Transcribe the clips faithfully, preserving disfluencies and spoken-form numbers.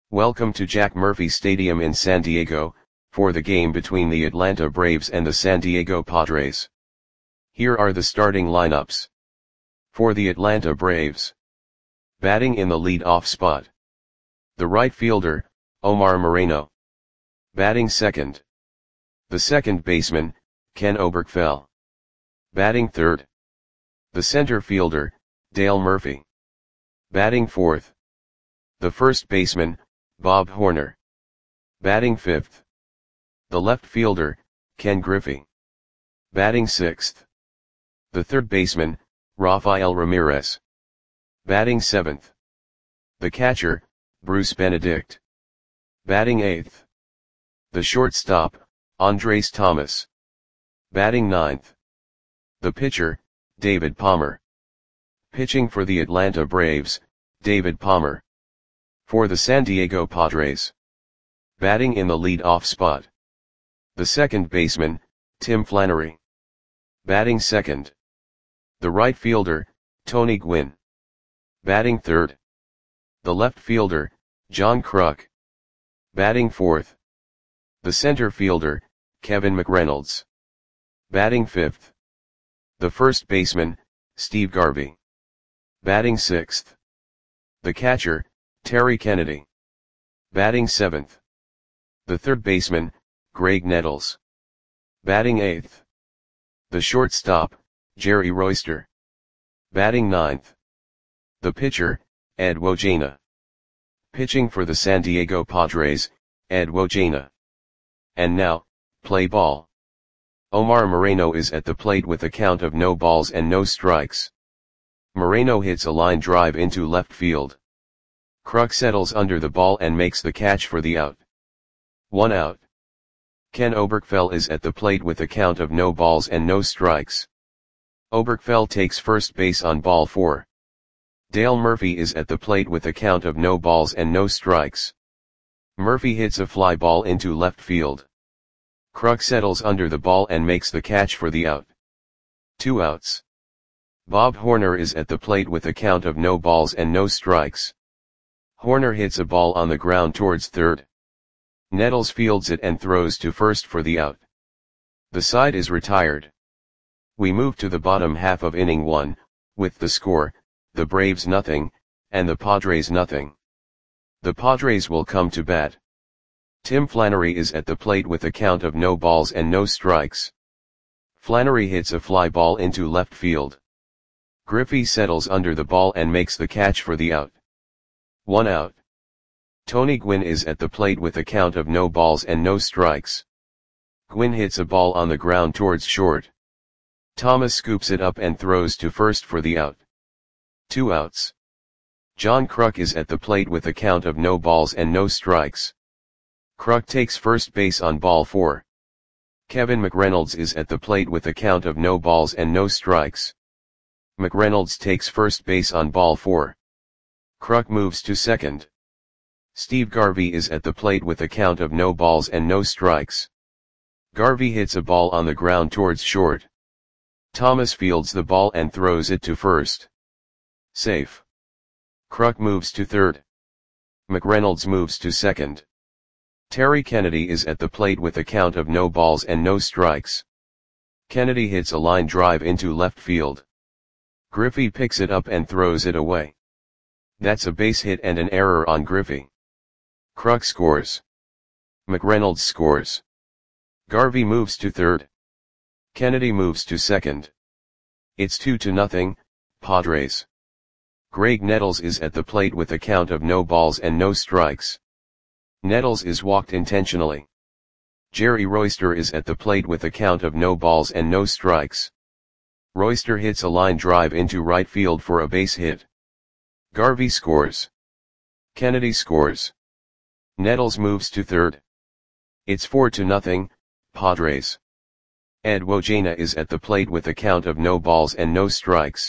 Welcome to Jack Murphy Stadium in San Diego, for the game between the Atlanta Braves and the San Diego Padres. Here are the starting lineups. For the Atlanta Braves. Batting in the lead-off spot. The right fielder, Omar Moreno. Batting second. The second baseman, Ken Oberkfell. Batting third. The center fielder, Dale Murphy. Batting fourth. The first baseman, Bob Horner. Batting fifth. The left fielder, Ken Griffey. Batting sixth. The third baseman, Rafael Ramirez. Batting seventh. The catcher, Bruce Benedict. Batting eighth. The shortstop, Andres Thomas. Batting ninth. The pitcher, David Palmer. Pitching for the Atlanta Braves, David Palmer. For the San Diego Padres. Batting in the lead-off spot. The second baseman, Tim Flannery. Batting second. The right fielder, Tony Gwynn. Batting third. The left fielder, John Kruk. Batting fourth. The center fielder, Kevin McReynolds. Batting fifth. The first baseman, Steve Garvey. Batting sixth. The catcher, Terry Kennedy. Batting seventh. The third baseman, Greg Nettles. Batting eighth. The shortstop, Jerry Royster. Batting ninth. The pitcher, Ed Wojena. Pitching for the San Diego Padres, Ed Wojena. And now, play ball. Omar Moreno is at the plate with a count of no balls and no strikes. Moreno hits a line drive into left field. Kruk settles under the ball and makes the catch for the out. One out. Ken Oberkfell is at the plate with a count of no balls and no strikes. Oberkfell takes first base on ball four. Dale Murphy is at the plate with a count of no balls and no strikes. Murphy hits a fly ball into left field. Kruk settles under the ball and makes the catch for the out. Two outs. Bob Horner is at the plate with a count of no balls and no strikes. Horner hits a ball on the ground towards third. Nettles fields it and throws to first for the out. The side is retired. We move to the bottom half of inning one, with the score, the Braves nothing, and the Padres nothing. The Padres will come to bat. Tim Flannery is at the plate with a count of no balls and no strikes. Flannery hits a fly ball into left field. Griffey settles under the ball and makes the catch for the out. One out. Tony Gwynn is at the plate with a count of no balls and no strikes. Gwynn hits a ball on the ground towards short. Thomas scoops it up and throws to first for the out. Two outs. John Kruk is at the plate with a count of no balls and no strikes. Kruk takes first base on ball four. Kevin McReynolds is at the plate with a count of no balls and no strikes. McReynolds takes first base on ball four. Kruk moves to second. Steve Garvey is at the plate with a count of no balls and no strikes. Garvey hits a ball on the ground towards short. Thomas fields the ball and throws it to first. Safe. Kruk moves to third. McReynolds moves to second. Terry Kennedy is at the plate with a count of no balls and no strikes. Kennedy hits a line drive into left field. Griffey picks it up and throws it away. That's a base hit and an error on Griffey. Kruk scores. McReynolds scores. Garvey moves to third. Kennedy moves to second. It's two to nothing, Padres. Greg Nettles is at the plate with a count of no balls and no strikes. Nettles is walked intentionally. Jerry Royster is at the plate with a count of no balls and no strikes. Royster hits a line drive into right field for a base hit. Garvey scores. Kennedy scores. Nettles moves to third. It's four to nothing, Padres. Ed Wojena is at the plate with a count of no balls and no strikes.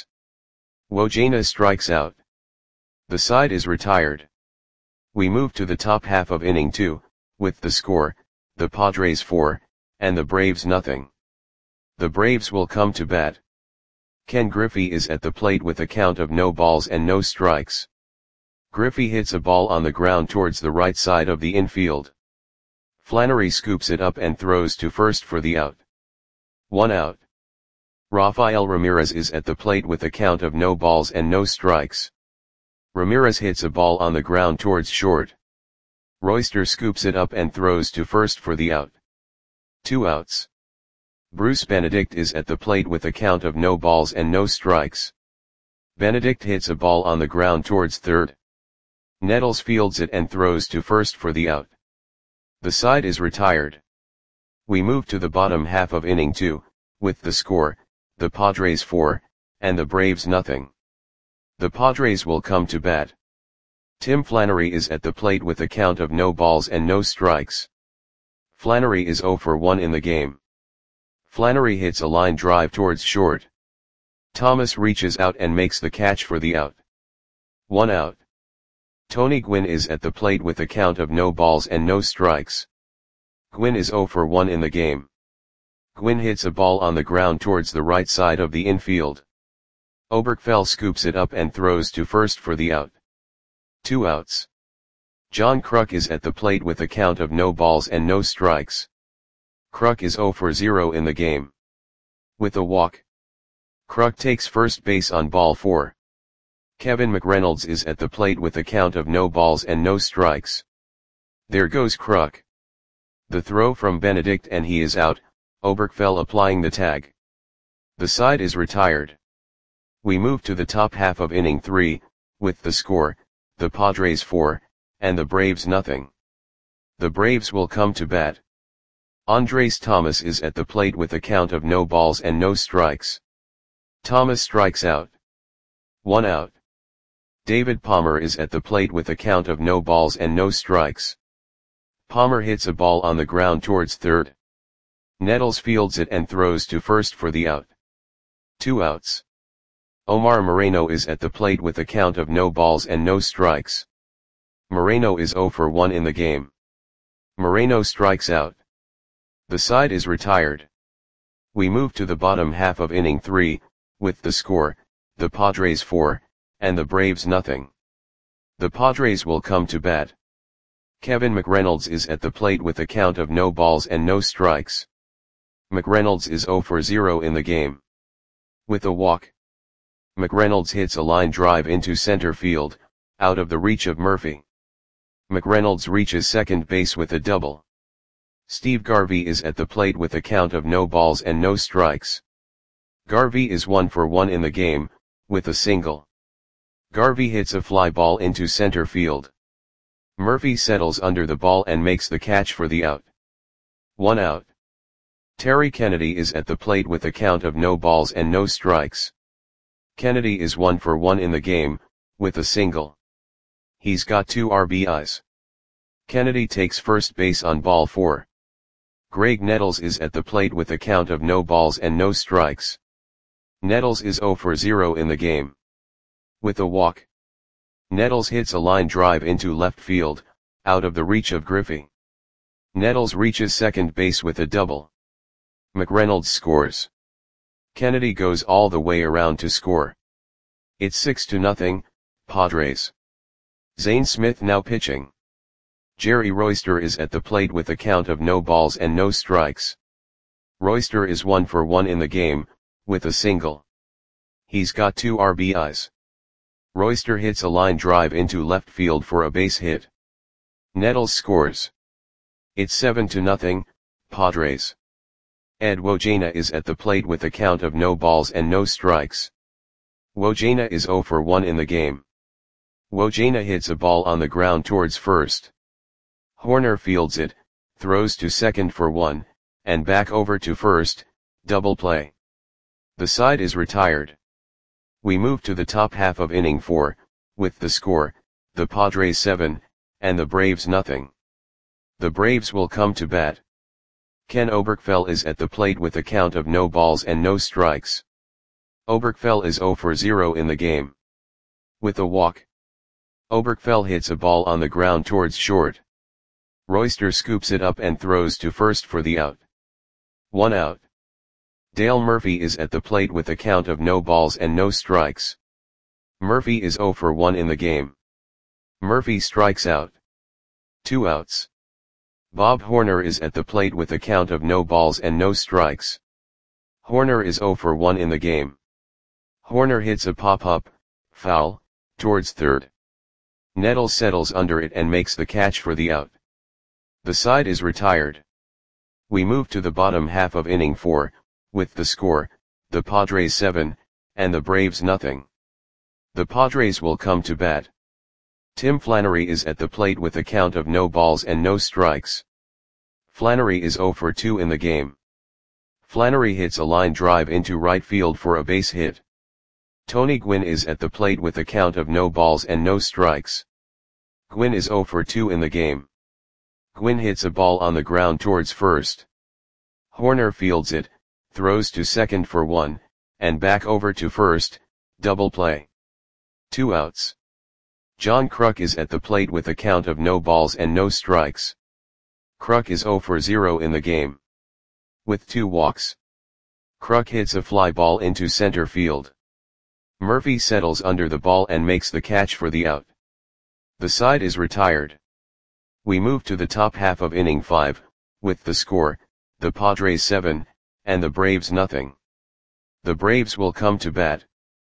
Wojena strikes out. The side is retired. We move to the top half of inning two, with the score, the Padres four, and the Braves nothing. The Braves will come to bat. Ken Griffey is at the plate with a count of no balls and no strikes. Griffey hits a ball on the ground towards the right side of the infield. Flannery scoops it up and throws to first for the out. One out. Rafael Ramirez is at the plate with a count of no balls and no strikes. Ramirez hits a ball on the ground towards short. Royster scoops it up and throws to first for the out. Two outs. Bruce Benedict is at the plate with a count of no balls and no strikes. Benedict hits a ball on the ground towards third. Nettles fields it and throws to first for the out. The side is retired. We move to the bottom half of inning two, with the score, the Padres four, and the Braves nothing. The Padres will come to bat. Tim Flannery is at the plate with a count of no balls and no strikes. Flannery is oh for one in the game. Flannery hits a line drive towards short. Thomas reaches out and makes the catch for the out. One out. Tony Gwynn is at the plate with a count of no balls and no strikes. Gwynn is oh for one in the game. Gwynn hits a ball on the ground towards the right side of the infield. Oberkfell scoops it up and throws to first for the out. Two outs. John Kruk is at the plate with a count of no balls and no strikes. Kruk is oh for zero in the game. With a walk. Kruk takes first base on ball four. Kevin McReynolds is at the plate with a count of no balls and no strikes. There goes Kruk. The throw from Benedict and he is out, Oberkfell applying the tag. The side is retired. We move to the top half of inning three, with the score, the Padres four, and the Braves nothing. The Braves will come to bat. Andres Thomas is at the plate with a count of no balls and no strikes. Thomas strikes out. One out. David Palmer is at the plate with a count of no balls and no strikes. Palmer hits a ball on the ground towards third. Nettles fields it and throws to first for the out. Two outs. Omar Moreno is at the plate with a count of no balls and no strikes. Moreno is oh for one in the game. Moreno strikes out. The side is retired. We move to the bottom half of inning three, with the score, the Padres four, and the Braves nothing. The Padres will come to bat. Kevin McReynolds is at the plate with a count of no balls and no strikes. McReynolds is oh for zero in the game. With a walk. McReynolds hits a line drive into center field, out of the reach of Murphy. McReynolds reaches second base with a double. Steve Garvey is at the plate with a count of no balls and no strikes. Garvey is one for one in the game, with a single. Garvey hits a fly ball into center field. Murphy settles under the ball and makes the catch for the out. One out. Terry Kennedy is at the plate with a count of no balls and no strikes. Kennedy is one for one in the game, with a single. He's got two R B Is. Kennedy takes first base on ball four. Greg Nettles is at the plate with a count of no balls and no strikes. Nettles is oh for zero in the game. With a walk. Nettles hits a line drive into left field, out of the reach of Griffey. Nettles reaches second base with a double. McReynolds scores. Kennedy goes all the way around to score. It's six to nothing, Padres. Zane Smith now pitching. Jerry Royster is at the plate with a count of no balls and no strikes. Royster is one for one in the game, with a single. He's got two R B Is. Royster hits a line drive into left field for a base hit. Nettles scores. It's seven to nothing, Padres. Ed Wojena is at the plate with a count of no balls and no strikes. Wojena is oh for one in the game. Wojena hits a ball on the ground towards first. Horner fields it, throws to second for one, and back over to first, double play. The side is retired. We move to the top half of inning four, with the score, the Padres seven, and the Braves nothing. The Braves will come to bat. Ken Oberkfell is at the plate with a count of no balls and no strikes. Oberkfell is oh for zero in the game. With a walk. Oberkfell hits a ball on the ground towards short. Royster scoops it up and throws to first for the out. One out. Dale Murphy is at the plate with a count of no balls and no strikes. Murphy is oh for one in the game. Murphy strikes out. Two outs. Bob Horner is at the plate with a count of no balls and no strikes. Horner is oh for one in the game. Horner hits a pop-up, foul, towards third. Nettles settles under it and makes the catch for the out. The side is retired. We move to the bottom half of inning four, with the score, the Padres seven, and the Braves nothing. The Padres will come to bat. Tim Flannery is at the plate with a count of no balls and no strikes. Flannery is oh for two in the game. Flannery hits a line drive into right field for a base hit. Tony Gwynn is at the plate with a count of no balls and no strikes. Gwynn is oh for two in the game. Gwynn hits a ball on the ground towards first. Horner fields it, throws to second for one, and back over to first, double play. Two outs. John Kruk is at the plate with a count of no balls and no strikes. Kruk is oh for zero in the game. With two walks. Kruk hits a fly ball into center field. Murphy settles under the ball and makes the catch for the out. The side is retired. We move to the top half of inning five, with the score, the Padres seven, and the Braves nothing. The Braves will come to bat.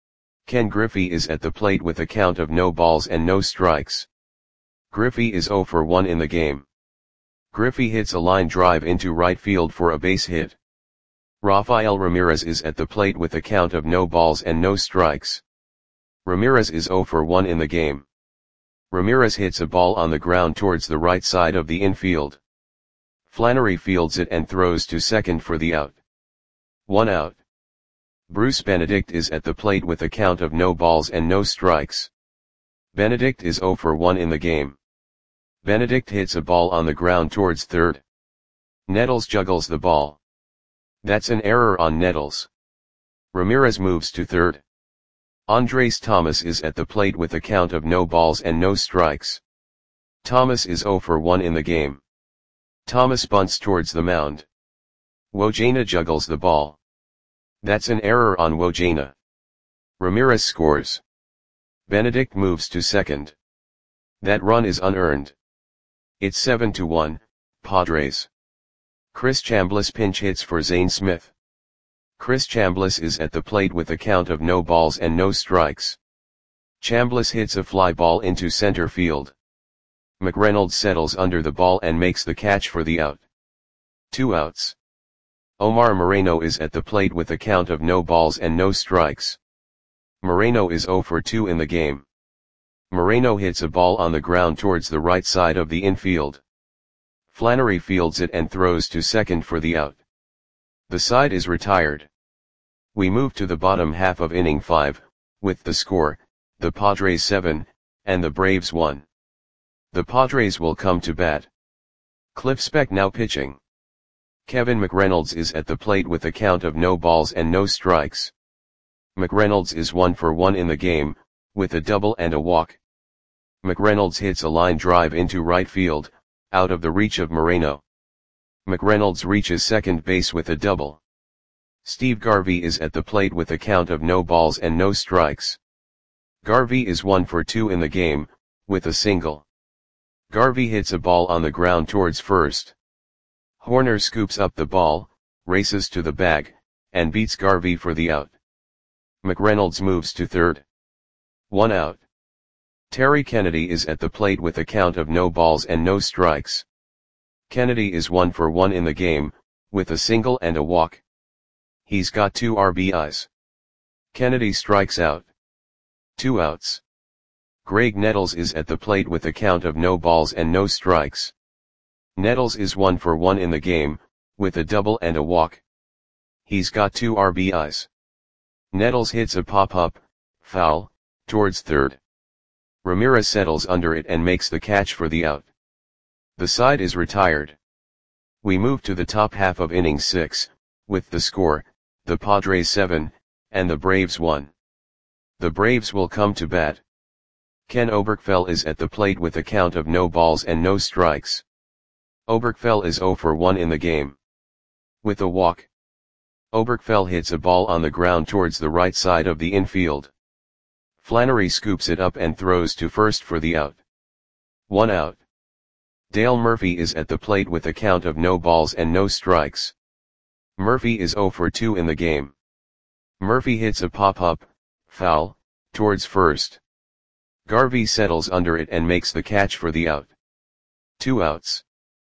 Ken Griffey is at the plate with a count of no balls and no strikes. Griffey is oh for one in the game. Griffey hits a line drive into right field for a base hit. Rafael Ramirez is at the plate with a count of no balls and no strikes. Ramirez is oh for one in the game. Ramirez hits a ball on the ground towards the right side of the infield. Flannery fields it and throws to second for the out. One out. Bruce Benedict is at the plate with a count of no balls and no strikes. Benedict is oh for one in the game. Benedict hits a ball on the ground towards third. Nettles juggles the ball. That's an error on Nettles. Ramirez moves to third. Andres Thomas is at the plate with a count of no balls and no strikes. Thomas is oh for one in the game. Thomas bunts towards the mound. Wojana juggles the ball. That's an error on Wojana. Ramirez scores. Benedict moves to second. That run is unearned. It's seven to one, Padres. Chris Chambliss pinch hits for Zane Smith. Chris Chambliss is at the plate with a count of no balls and no strikes. Chambliss hits a fly ball into center field. McReynolds settles under the ball and makes the catch for the out. Two outs. Omar Moreno is at the plate with a count of no balls and no strikes. Moreno is oh for two in the game. Moreno hits a ball on the ground towards the right side of the infield. Flannery fields it and throws to second for the out. The side is retired. We move to the bottom half of inning five, with the score, the Padres seven, and the Braves one. The Padres will come to bat. Cliff Speck now pitching. Kevin McReynolds is at the plate with a count of no balls and no strikes. McReynolds is one for one in the game, with a double and a walk. McReynolds hits a line drive into right field, out of the reach of Moreno. McReynolds reaches second base with a double. Steve Garvey is at the plate with a count of no balls and no strikes. Garvey is one for two in the game, with a single. Garvey hits a ball on the ground towards first. Horner scoops up the ball, races to the bag, and beats Garvey for the out. McReynolds moves to third. One out. Terry Kennedy is at the plate with a count of no balls and no strikes. Kennedy is one for one in the game, with a single and a walk. He's got two R B Is. Kennedy strikes out. Two outs. Greg Nettles is at the plate with a count of no balls and no strikes. Nettles is one for one in the game, with a double and a walk. He's got two R B Is. Nettles hits a pop-up, foul, towards third. Ramirez settles under it and makes the catch for the out. The side is retired. We move to the top half of inning six, with the score, the Padres seven, and the Braves one. The Braves will come to bat. Ken Oberkfell is at the plate with a count of no balls and no strikes. Oberkfell is oh for one in the game. With a walk. Oberkfell hits a ball on the ground towards the right side of the infield. Flannery scoops it up and throws to first for the out. One out. Dale Murphy is at the plate with a count of no balls and no strikes. Murphy is oh for two in the game. Murphy hits a pop-up, foul, towards first. Garvey settles under it and makes the catch for the out. Two outs.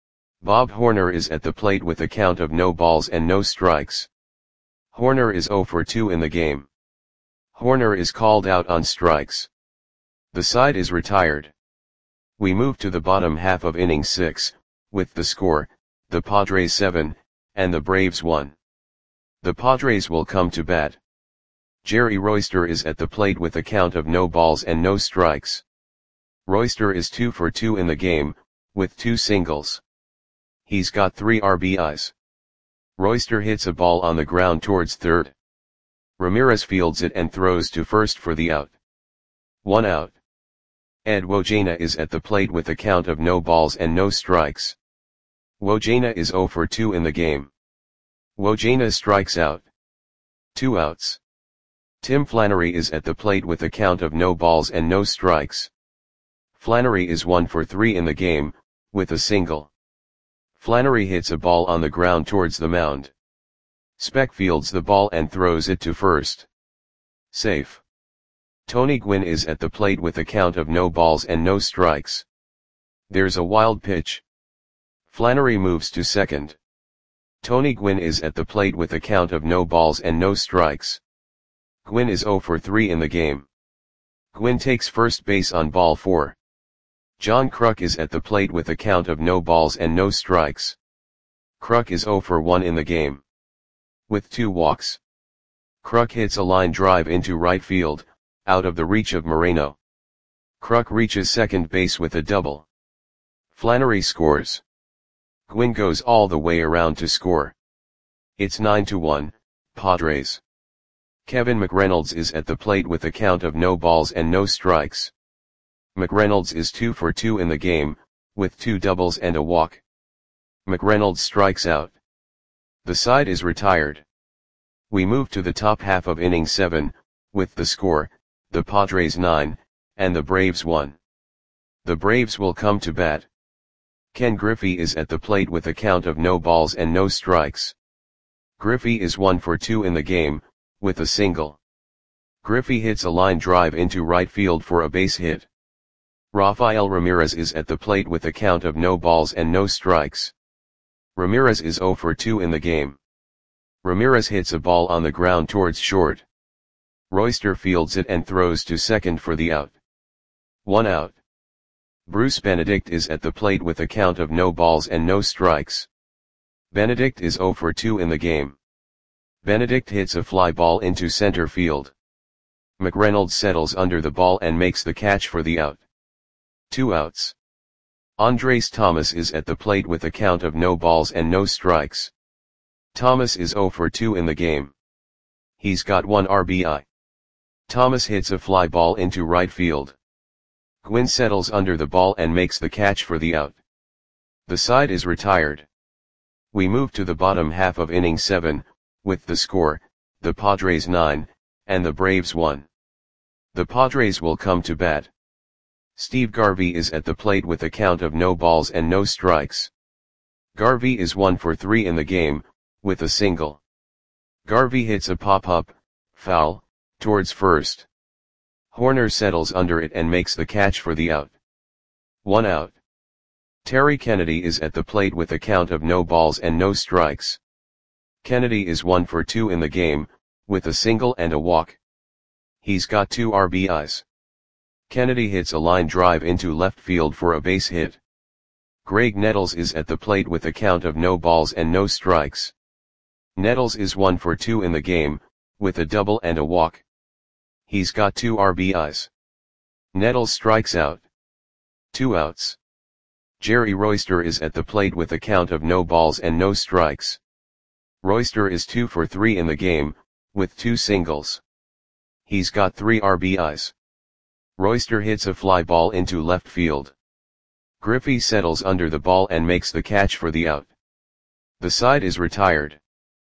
Bob Horner is at the plate with a count of no balls and no strikes. Horner is oh for two in the game. Horner is called out on strikes. The side is retired. We move to the bottom half of inning six, with the score, the Padres seven, and the Braves one. The Padres will come to bat. Jerry Royster is at the plate with a count of no balls and no strikes. Royster is two for two in the game, with two singles. He's got three R B Is. Royster hits a ball on the ground towards third. Ramirez fields it and throws to first for the out. One out. Ed Wojena is at the plate with a count of no balls and no strikes. Wojena is oh for two in the game. Wojena strikes out. Two outs. Tim Flannery is at the plate with a count of no balls and no strikes. Flannery is one for three in the game, with a single. Flannery hits a ball on the ground towards the mound. Speck fields the ball and throws it to first. Safe. Tony Gwynn is at the plate with a count of no balls and no strikes. There's a wild pitch. Flannery moves to second. Tony Gwynn is at the plate with a count of no balls and no strikes. Gwynn is oh for three in the game. Gwynn takes first base on ball four. John Kruk is at the plate with a count of no balls and no strikes. Kruk is oh for one in the game. With two walks. Kruk hits a line drive into right field, out of the reach of Moreno. Kruk reaches second base with a double. Flannery scores. Gwynn goes all the way around to score. It's nine to one, Padres. Kevin McReynolds is at the plate with a count of no balls and no strikes. McReynolds is two for two in the game, with two doubles and a walk. McReynolds strikes out. The side is retired. We move to the top half of inning seven, with the score, the Padres nine, and the Braves one. The Braves will come to bat. Ken Griffey is at the plate with a count of no balls and no strikes. Griffey is one for two in the game, with a single. Griffey hits a line drive into right field for a base hit. Rafael Ramirez is at the plate with a count of no balls and no strikes. Ramirez is oh for two in the game. Ramirez hits a ball on the ground towards short. Royster fields it and throws to second for the out. One out. Bruce Benedict is at the plate with a count of no balls and no strikes. Benedict is oh for two in the game. Benedict hits a fly ball into center field. McReynolds settles under the ball and makes the catch for the out. Two outs. Andres Thomas is at the plate with a count of no balls and no strikes. Thomas is oh for two in the game. He's got one R B I. Thomas hits a fly ball into right field. Gwynn settles under the ball and makes the catch for the out. The side is retired. We move to the bottom half of inning seven, with the score, the Padres nine, and the Braves one. The Padres will come to bat. Steve Garvey is at the plate with a count of no balls and no strikes. Garvey is one for three in the game, with a single. Garvey hits a pop-up, foul, towards first. Horner settles under it and makes the catch for the out. One out. Terry Kennedy is at the plate with a count of no balls and no strikes. Kennedy is one for two in the game, with a single and a walk. He's got two R B Is. Kennedy hits a line drive into left field for a base hit. Greg Nettles is at the plate with a count of no balls and no strikes. Nettles is one for two in the game, with a double and a walk. He's got two R B Is. Nettles strikes out. Two outs. Jerry Royster is at the plate with a count of no balls and no strikes. Royster is two for three in the game, with two singles. He's got three R B Is. Royster hits a fly ball into left field. Griffey settles under the ball and makes the catch for the out. The side is retired.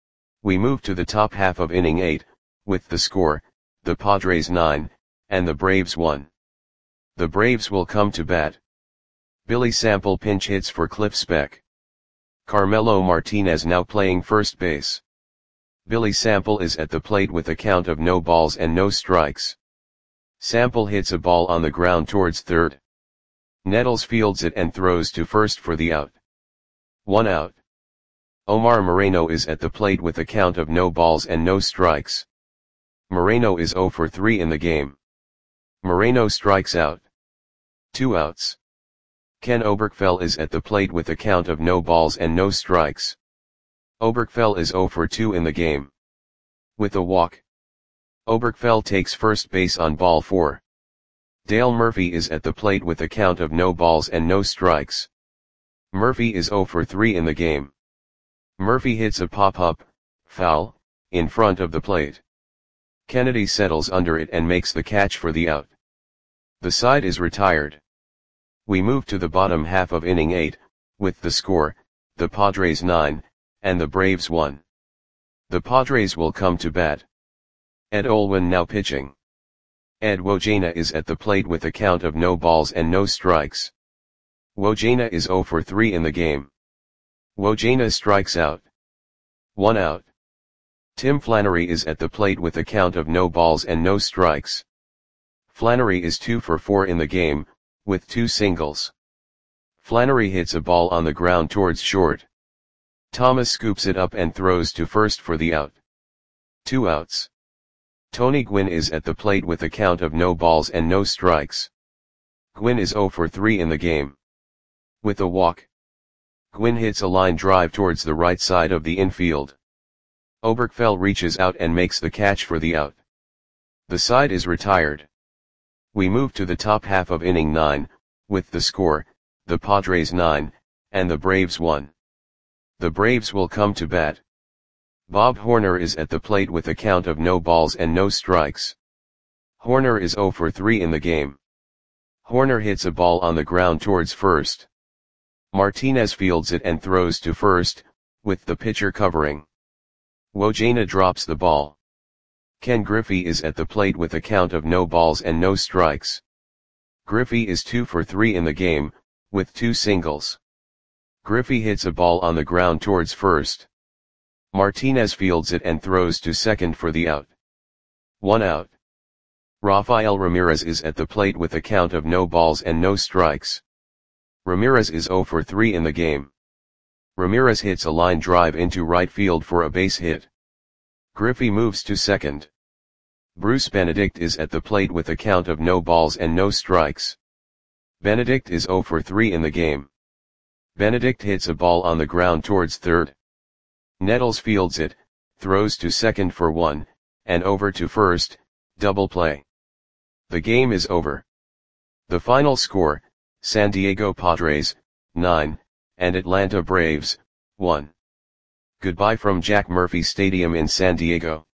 We move to the top half of inning eight, with the score, the Padres nine, and the Braves one. The Braves will come to bat. Billy Sample pinch hits for Cliff Speck. Carmelo Martinez now playing first base. Billy Sample is at the plate with a count of no balls and no strikes. Sample hits a ball on the ground towards third. Nettles fields it and throws to first for the out. One out. Omar Moreno is at the plate with a count of no balls and no strikes. Moreno is zero for three in the game. Moreno strikes out. Two outs. Ken Oberkfell is at the plate with a count of no balls and no strikes. Oberkfell is zero for two in the game. With a walk. Oberkfell takes first base on ball four. Dale Murphy is at the plate with a count of no balls and no strikes. Murphy is zero for three in the game. Murphy hits a pop-up, foul, in front of the plate. Kennedy settles under it and makes the catch for the out. The side is retired. We move to the bottom half of inning eight, with the score, the Padres nine, and the Braves one. The Padres will come to bat. Ed Olwin now pitching. Ed Wojena is at the plate with a count of no balls and no strikes. Wojena is zero for three in the game. Wojena strikes out. One out. Tim Flannery is at the plate with a count of no balls and no strikes. Flannery is two for four in the game, with two singles. Flannery hits a ball on the ground towards short. Thomas scoops it up and throws to first for the out. Two outs. Tony Gwynn is at the plate with a count of no balls and no strikes. Gwynn is zero for three in the game. With a walk. Gwynn hits a line drive towards the right side of the infield. Oberkfell reaches out and makes the catch for the out. The side is retired. We move to the top half of inning nine, with the score, the Padres nine, and the Braves one. The Braves will come to bat. Bob Horner is at the plate with a count of no balls and no strikes. Horner is zero for three in the game. Horner hits a ball on the ground towards first. Martinez fields it and throws to first, with the pitcher covering. Wojena drops the ball. Ken Griffey is at the plate with a count of no balls and no strikes. Griffey is two for three in the game, with two singles. Griffey hits a ball on the ground towards first. Martinez fields it and throws to second for the out. One out. Rafael Ramirez is at the plate with a count of no balls and no strikes. Ramirez is zero for three in the game. Ramirez hits a line drive into right field for a base hit. Griffey moves to second. Bruce Benedict is at the plate with a count of no balls and no strikes. Benedict is zero for three in the game. Benedict hits a ball on the ground towards third. Nettles fields it, throws to second for one, and over to first, double play. The game is over. The final score, San Diego Padres, nine, and Atlanta Braves, one. Goodbye from Jack Murphy Stadium in San Diego.